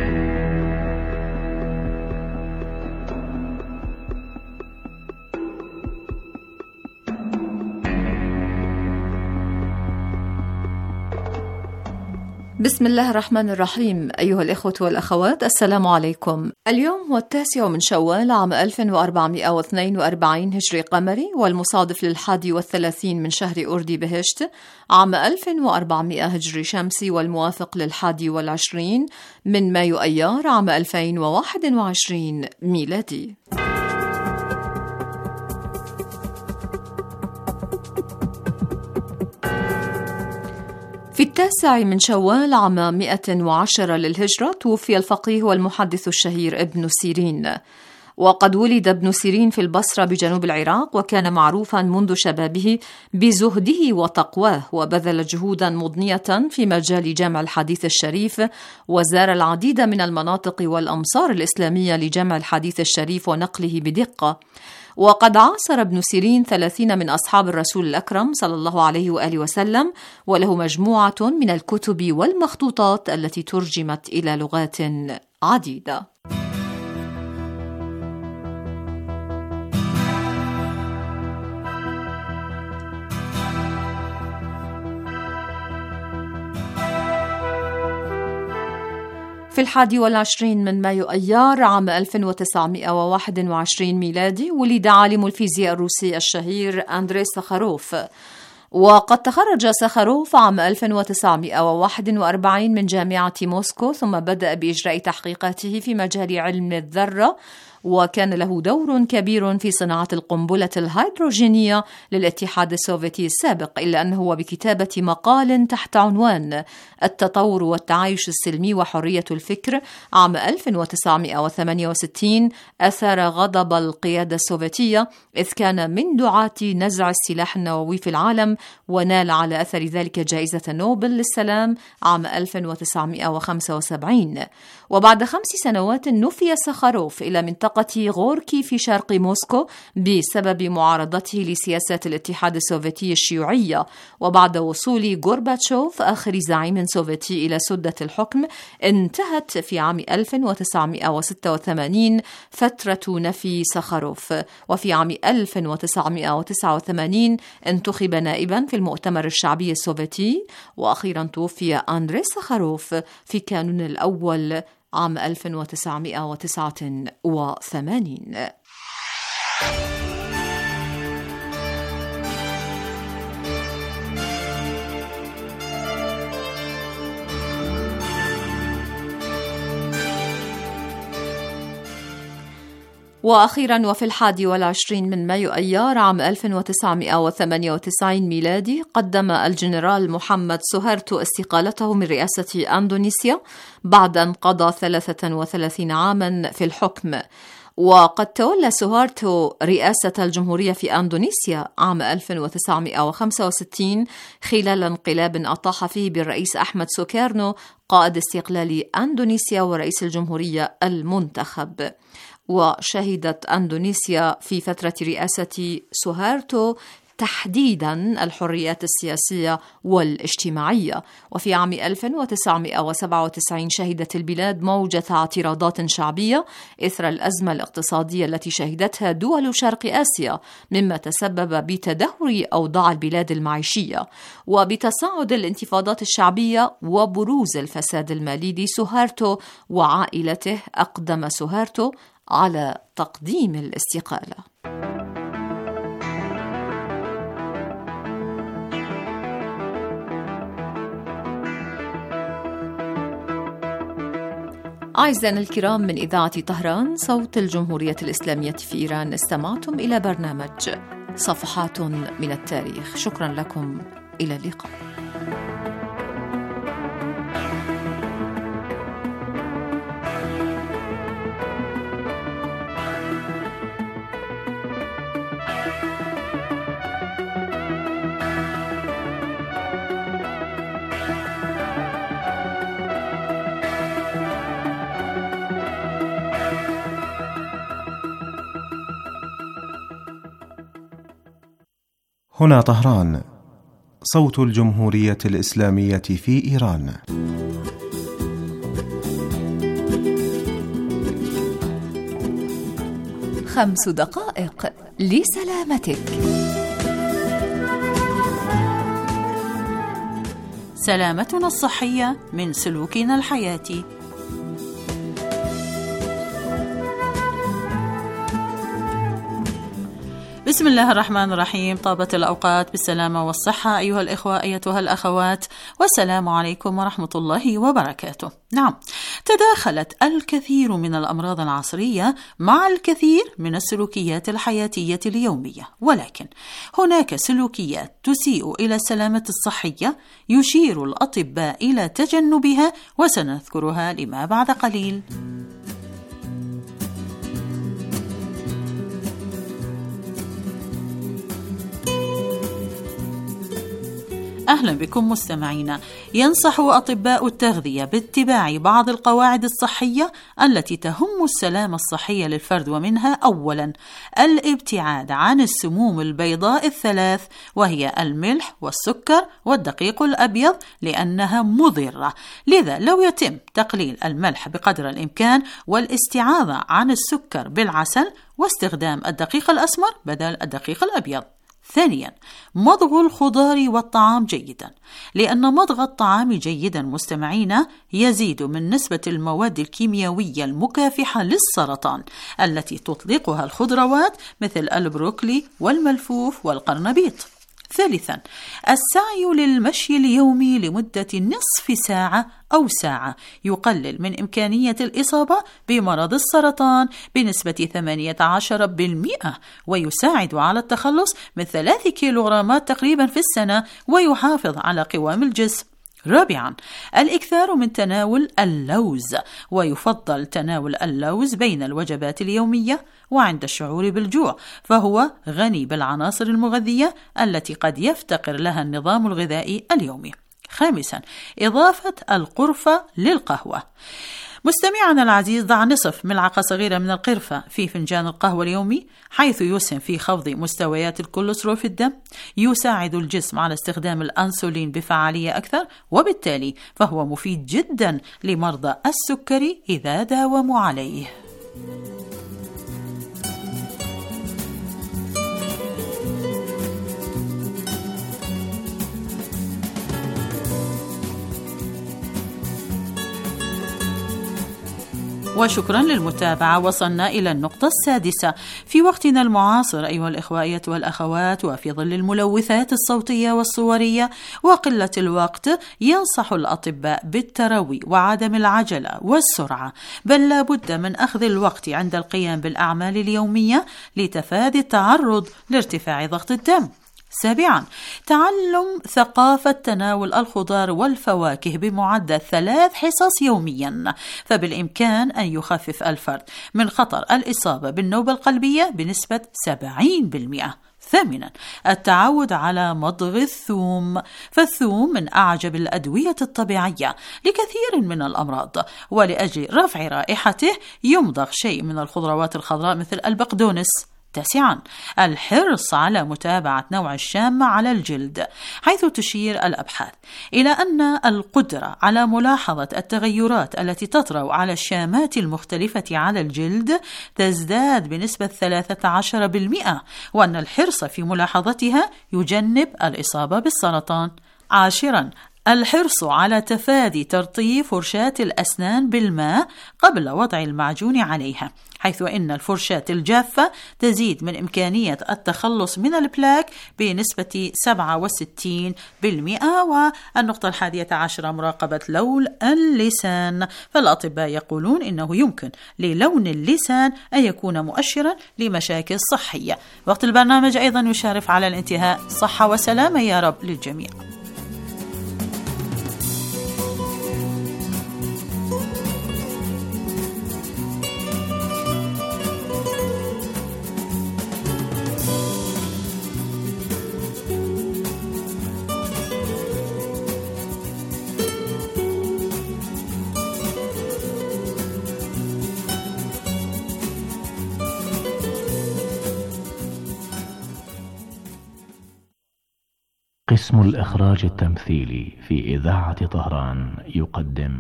بسم الله الرحمن الرحيم. أيها الإخوة والأخوات، السلام عليكم. اليوم هو 9 من شوال عام 1442 هجري قمري، والمصادف ل31 من شهر أردي بهشت عام 1400 هجري شمسي، والموافق ل21 من مايو أيار عام 2021 ميلادي. في 9 من شوال عام 110 للهجرة توفي الفقيه والمحدث الشهير ابن سيرين. وقد ولد ابن سيرين في البصرة بجنوب العراق، وكان معروفا منذ شبابه بزهده وتقواه، وبذل جهودا مضنية في مجال جمع الحديث الشريف، وزار العديد من المناطق والأمصار الإسلامية لجمع الحديث الشريف ونقله بدقة. وقد عاصر ابن سيرين 30 من أصحاب الرسول الأكرم صلى الله عليه وآله وسلم، وله مجموعة من الكتب والمخطوطات التي ترجمت إلى لغات عديدة. في 21 من مايو أيار عام 1921 ميلادي ولد عالم الفيزياء الروسي الشهير أندري ساخاروف. وقد تخرج ساخاروف عام 1941 من جامعة موسكو، ثم بدأ بإجراء تحقيقاته في مجال علم الذرة، وكان له دور كبير في صناعة القنبلة الهيدروجينية للاتحاد السوفيتي السابق، إلا أنه وبكتابة مقال تحت عنوان التطور والتعايش السلمي وحرية الفكر عام 1968 أثار غضب القيادة السوفيتية، إذ كان من دعاة نزع السلاح النووي في العالم، ونال على أثر ذلك جائزة نوبل للسلام عام 1975. وبعد 5 سنوات نفي ساخاروف إلى منطقة منطقة غوركي في شرق موسكو بسبب معارضته لسياسات الاتحاد السوفيتي الشيوعية. وبعد وصول غورباتشوف آخر زعيم سوفيتي إلى سدة الحكم، انتهت في عام 1986 فترة نفي ساخاروف، وفي عام 1989 انتخب نائبا في المؤتمر الشعبي السوفيتي، وأخيرا توفي أندري ساخاروف في كانون الأول عام 1989. وأخيرا وفي 21 من مايو أيار عام 1998 ميلادي، قدم الجنرال محمد سوهارتو استقالته من رئاسة أندونيسيا بعد أن قضى 33 عاما في الحكم. وقد تولى سوهارتو رئاسة الجمهورية في أندونيسيا عام 1965 خلال انقلاب أطاح فيه بالرئيس أحمد سوكارنو قائد استقلال أندونيسيا ورئيس الجمهورية المنتخب. وشهدت أندونيسيا في فترة رئاسة سوهارتو تحديدا الحريات السياسية والاجتماعية. وفي عام 1997 شهدت البلاد موجة اعتراضات شعبية إثر الأزمة الاقتصادية التي شهدتها دول شرق آسيا، مما تسبب بتدهور أوضاع البلاد المعيشية وبتصاعد الانتفاضات الشعبية وبروز الفساد المالي لسوهارتو وعائلته. أقدم سوهارتو على تقديم الاستقالة. أعزائنا الكرام، من إذاعة طهران صوت الجمهورية الإسلامية في إيران، استمعتم إلى برنامج صفحات من التاريخ. شكرا لكم، إلى اللقاء. هنا طهران، صوت الجمهورية الإسلامية في إيران. خمس دقائق لسلامتك. سلامتنا الصحية من سلوكنا الحياتي. بسم الله الرحمن الرحيم. طابت الأوقات بالسلامة والصحة أيها الإخوة أيتها الأخوات، والسلام عليكم ورحمة الله وبركاته. نعم، تداخلت الكثير من الأمراض العصرية مع الكثير من السلوكيات الحياتية اليومية، ولكن هناك سلوكيات تسيء إلى السلامة الصحية يشير الأطباء إلى تجنبها، وسنذكرها لما بعد قليل. أهلا بكم مستمعينا. ينصح أطباء التغذية باتباع بعض القواعد الصحية التي تهم السلامة الصحية للفرد، ومنها أولا الابتعاد عن السموم البيضاء الثلاث، وهي الملح والسكر والدقيق الأبيض، لأنها مضرة. لذا لو يتم تقليل الملح بقدر الإمكان والاستعاضة عن السكر بالعسل واستخدام الدقيق الأسمر بدل الدقيق الأبيض. ثانيا مضغ الخضار والطعام جيدا، لأن مضغ الطعام جيدا مستمعينا يزيد من نسبة المواد الكيميائية المكافحة للسرطان التي تطلقها الخضروات مثل البروكلي والملفوف والقرنبيط. ثالثا السعي للمشي اليومي لمدة نصف ساعة أو ساعة يقلل من إمكانية الإصابة بمرض السرطان بنسبة 18%، ويساعد على التخلص من 3 كيلوغرامات تقريبا في السنة، ويحافظ على قوام الجسم. رابعا الإكثار من تناول اللوز، ويفضل تناول اللوز بين الوجبات اليومية وعند الشعور بالجوع، فهو غني بالعناصر المغذية التي قد يفتقر لها النظام الغذائي اليومي. خامسا إضافة القرفة للقهوة. مستمعنا العزيز، ضع نصف ملعقة صغيرة من القرفة في فنجان القهوة اليومي، حيث يسهم في خفض مستويات الكوليسترول في الدم، يساعد الجسم على استخدام الأنسولين بفعالية أكثر، وبالتالي فهو مفيد جدا لمرضى السكري إذا داوموا عليه. وشكرا للمتابعة. وصلنا إلى النقطة السادسة في وقتنا المعاصر أيها الإخوة والأخوات، وفي ظل الملوثات الصوتية والصورية وقلة الوقت، ينصح الأطباء بالتروي وعدم العجلة والسرعة، بل لا بد من أخذ الوقت عند القيام بالأعمال اليومية لتفادي التعرض لارتفاع ضغط الدم. سابعا، تعلم ثقافة تناول الخضار والفواكه بمعدل 3 حصص يوميا، فبالإمكان أن يخفف الفرد من خطر الإصابة بالنوبة القلبية بنسبة 70%. ثامنا، التعود على مضغ الثوم، فالثوم من أعجب الأدوية الطبيعية لكثير من الأمراض، ولأجل رفع رائحته يمضغ شيء من الخضروات الخضراء مثل البقدونس. تاسعا، الحرص على متابعة نوع الشامة على الجلد، حيث تشير الأبحاث إلى أن القدرة على ملاحظة التغيرات التي تطرأ على الشامات المختلفة على الجلد تزداد بنسبة 13%، وأن الحرص في ملاحظتها يجنب الإصابة بالسرطان. عاشرا، الحرص على تفادي ترطيب فرشاة الأسنان بالماء قبل وضع المعجون عليها، حيث إن الفرشاة الجافة تزيد من إمكانية التخلص من البلاك بنسبة 67%. والنقطة 11، مراقبة لون اللسان، فالأطباء يقولون إنه يمكن للون اللسان أن يكون مؤشرا لمشاكل صحية. وقت البرنامج أيضا يشارف على الانتهاء. صحة وسلامة يا رب للجميع. قسم الإخراج التمثيلي في إذاعة طهران يقدم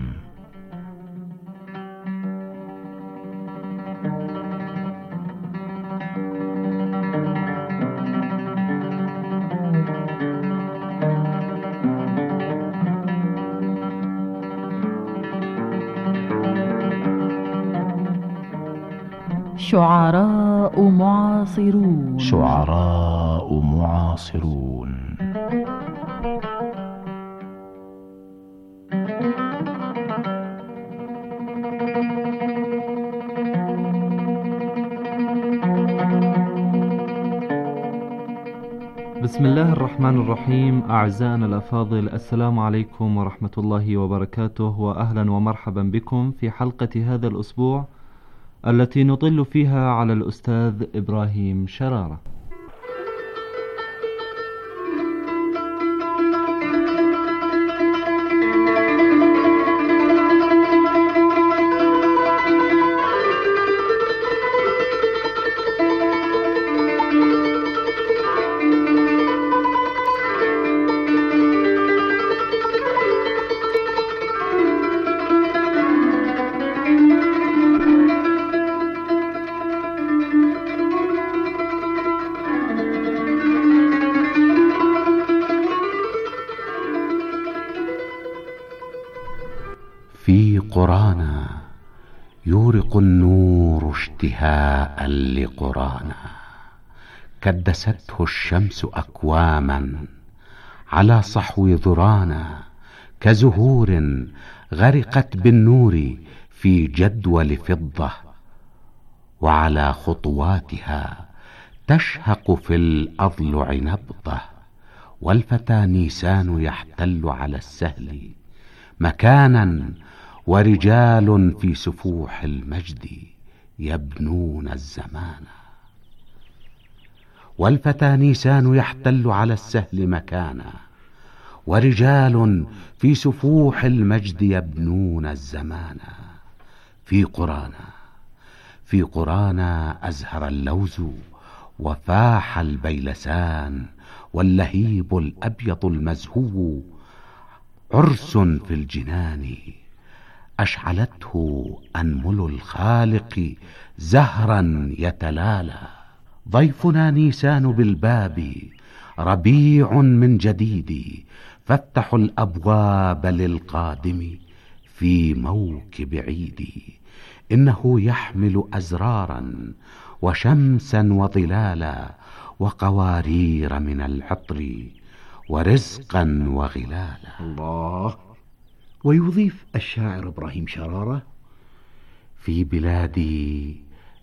شعراء معاصرون. شعراء معاصرون. بسم الله الرحمن الرحيم. أعزائنا الأفاضل، السلام عليكم ورحمة الله وبركاته، وأهلا ومرحبا بكم في حلقة هذا الأسبوع التي نطل فيها على الأستاذ إبراهيم شرارة. في قرانا يورق النور اشتهاء لقرانا، كدسته الشمس أكواما على صحو ذرانا، كزهور غرقت بالنور في جدول فضة، وعلى خطواتها تشهق في الأضلع نبضة، والفتى نيسان يحتل على السهل مكانا، ورجال في سفوح المجد يبنون الزمان. والفتى نيسان يحتل على السهل مكانا، ورجال في سفوح المجد يبنون الزمان. في قرانا أزهر اللوز وفاح البيلسان واللهيب الأبيض المزهو، عرس في الجنان أشعلته أنمل الخالق زهرا يتلالى. ضيفنا نيسان بالباب ربيع من جديد، فافتحوا الأبواب للقادم في موكب عيدي. إنه يحمل أزرارا وشمسا وظلالا وقوارير من العطر ورزقا وغلالا. الله. ويضيف الشاعر إبراهيم شرارة: في بلادي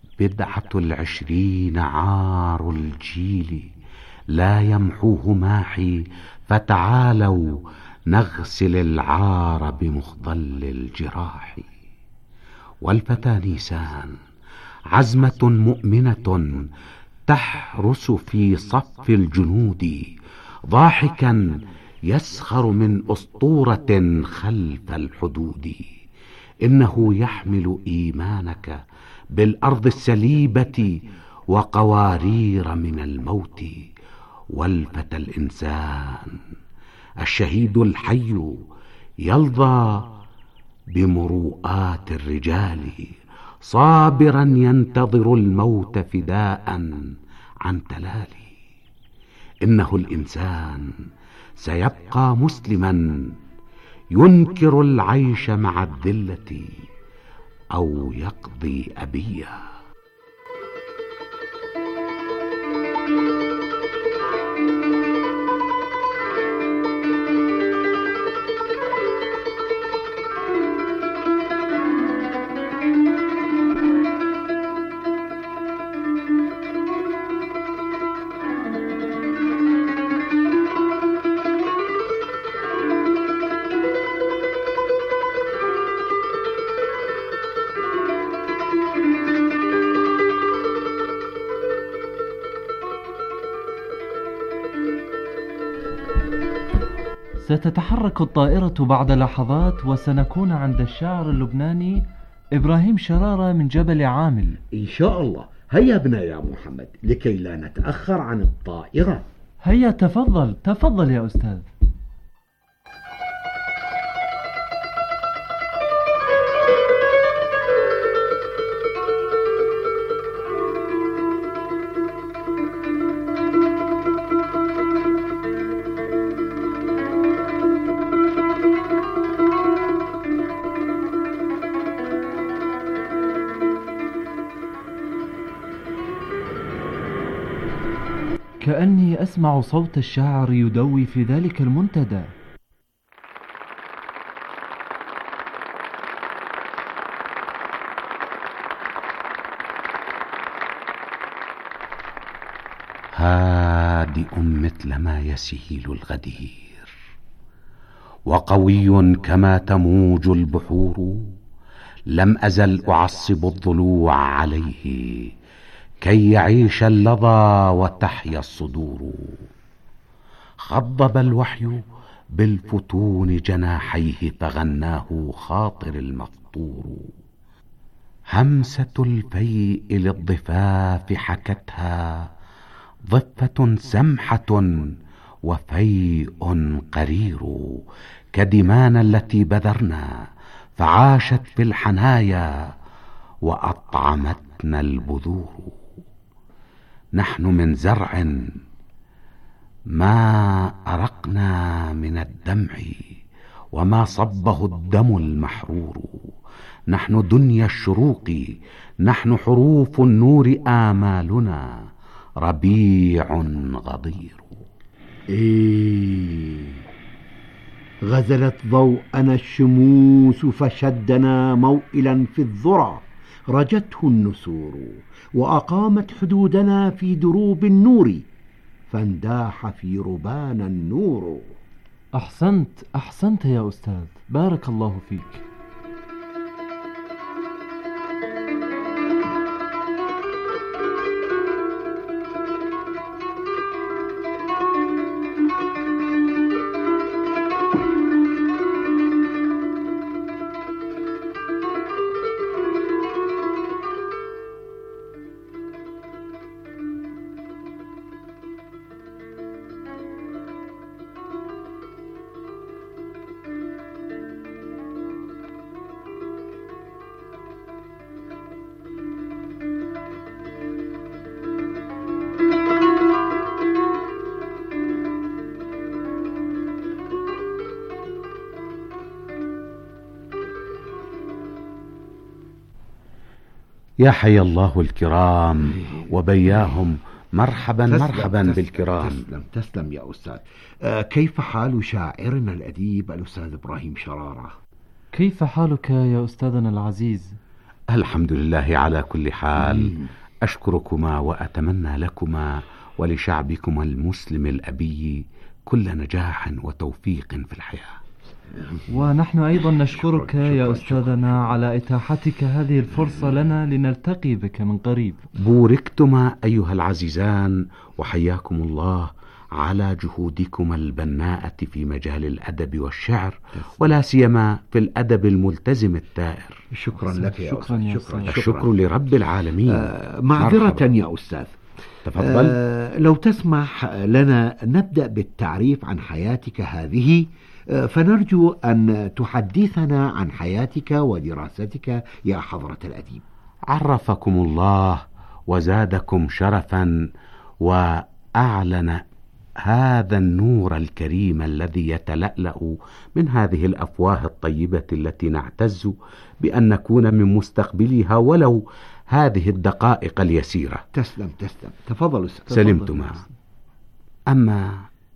29 عار الجيل، لا يمحوه ماحي، فتعالوا نغسل العار بمخضل الجراح. والفتى نيسان عزمة مؤمنة تحرس في صف الجنود، ضاحكا يسخر من أسطورة خلف الحدود. إنه يحمل إيمانك بالأرض السليبة وقوارير من الموت. والفتى الإنسان الشهيد الحي يلظى بمروءات الرجال، صابرا ينتظر الموت فداء عن تلالي. إنه الإنسان سيبقى مسلما، ينكر العيش مع الذلة أو يقضي أبيا. ستتحرك الطائرة بعد لحظات وسنكون عند الشاعر اللبناني إبراهيم شرارة من جبل عامل. إن شاء الله. هيا بنا يا محمد لكي لا نتأخر عن الطائرة. هيا تفضل تفضل يا أستاذ. كأني أسمع صوت الشاعر يدوي في ذلك المنتدى. هادئ مثل ما يسيل الغدير، وقوي كما تموج البحور. لم أزل أعصب الضلوع عليه كي يعيش اللظى وتحيا الصدور. خضب الوحي بالفتون جناحيه فغناه خاطر المفطور. همسة الفيء للضفاف حكتها ضفة سمحة وفيء قرير، كدمان التي بذرنا فعاشت في الحنايا وأطعمتنا البذور. نحن من زرع ما أرقنا من الدمع وما صبه الدم المحرور. نحن دنيا الشروق، نحن حروف النور، آمالنا ربيع غضير. غزلت ضوءنا الشموس فشدنا موئلا في الذرى، رجته النسور وأقامت حدودنا في دروب النور، فانداح في ربانا النور. أحسنت يا أستاذ، بارك الله فيك. يا حي الله الكرام وبياهم، مرحبا مرحبا بالكرام. تسلم يا أستاذ. كيف حال شاعرنا الأديب الأستاذ إبراهيم شرارة؟ كيف حالك يا أستاذنا العزيز؟ الحمد لله على كل حال. أشكركما وأتمنى لكما ولشعبكما المسلم الأبي كل نجاح وتوفيق في الحياة. ونحن أيضا نشكرك يا أستاذنا على إتاحتك هذه الفرصة لنا لنلتقي بك من قريب. بوركتما أيها العزيزان وحياكم الله على جهودكما البناءة في مجال الأدب والشعر، ولا سيما في الأدب الملتزم التائر. شكرا لك يا أستاذ. شكرا. الشكر لرب العالمين. معذرة يا أستاذ، تفضل. لو تسمح لنا نبدأ بالتعريف عن حياتك هذه، فنرجو أن تحدثنا عن حياتك ودراستك يا حضرة الأديب. عرفكم الله وزادكم شرفا وأعلن هذا النور الكريم الذي يتلألأ من هذه الأفواه الطيبة التي نعتز بأن نكون من مستقبلها ولو هذه الدقائق اليسيرة. تسلم. تفضل. سلمتما. أما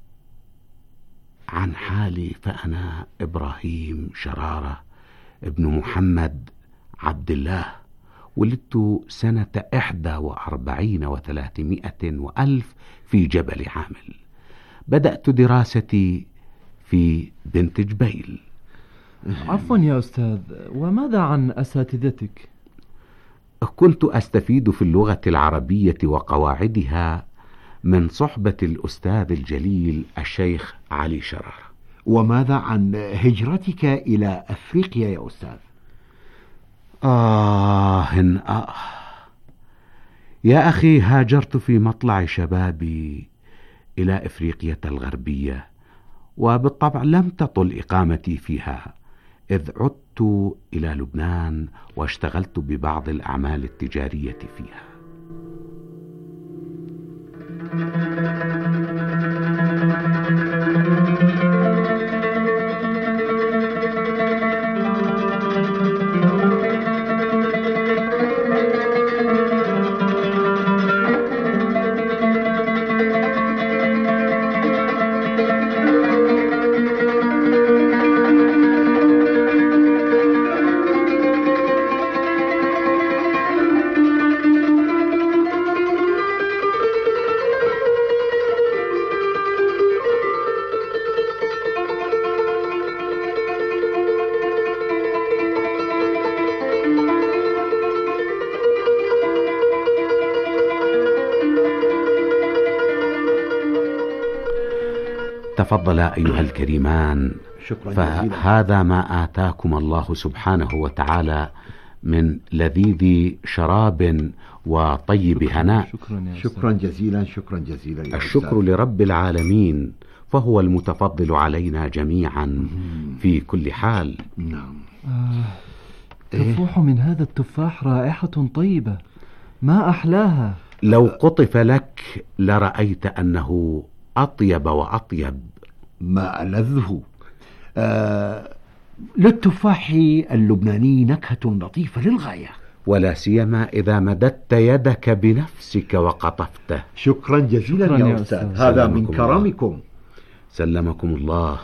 عن حالي فأنا إبراهيم شرارة ابن محمد عبد الله، ولدت سنة 41 و300 وألف في جبل عامل. بدأت دراستي في بنت جبيل. عفوا يا أستاذ، وماذا عن أساتذتك؟ كنت أستفيد في اللغة العربية وقواعدها من صحبة الأستاذ الجليل الشيخ علي شرارة. وماذا عن هجرتك إلى أفريقيا يا أستاذ؟ يا أخي، هاجرت في مطلع شبابي إلى إفريقيا الغربية، وبالطبع لم تطل إقامتي فيها، إذ عدت إلى لبنان واشتغلت ببعض الأعمال التجارية فيها. تفضلا أيها الكريمان. شكرا جزيلا. فهذا ما آتاكم الله سبحانه وتعالى من لذيذ شراب وطيب هناء. شكرا جزيلا. شكرا جزيلا يا الشكر أستاذ. لرب العالمين، فهو المتفضل علينا جميعا في كل حال. نعم. تفوح من هذا التفاح رائحة طيبة، ما أحلاها. لو قطف لك لرأيت أنه أطيب وأطيب. ما ألذه. للتفاح اللبناني نكهة لطيفة للغاية، ولا سيما إذا مددت يدك بنفسك وقطفته. شكرا جزيلا يا أستاذ، هذا من كرمكم. سلمكم الله.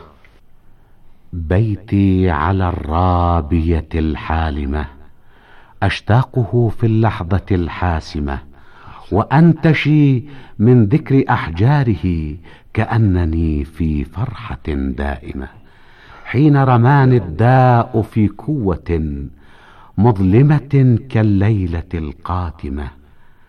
بيتي على الرابية الحالمة، أشتاقه في اللحظة الحاسمة، وأنتشي من ذكر أحجاره كأنني في فرحة دائمة، حين رماني الداء في كوة مظلمة كالليلة القاتمة،